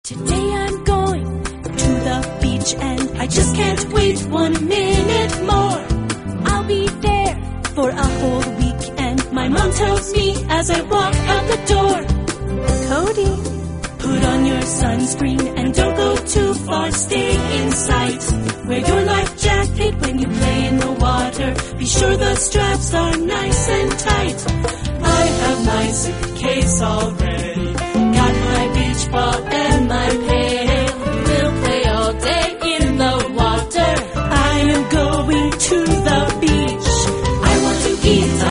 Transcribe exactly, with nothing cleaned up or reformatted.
Today I'm going to the beach and I just can't wait one minute more. I'll be there for a whole week and my mom tells me as I walk out the door, Cody, put on your sunscreen and don't go too far, stay in sight. Wear your life jacket when you play in the water. Be sure the straps are nice and tight. I have my suitcase all ready.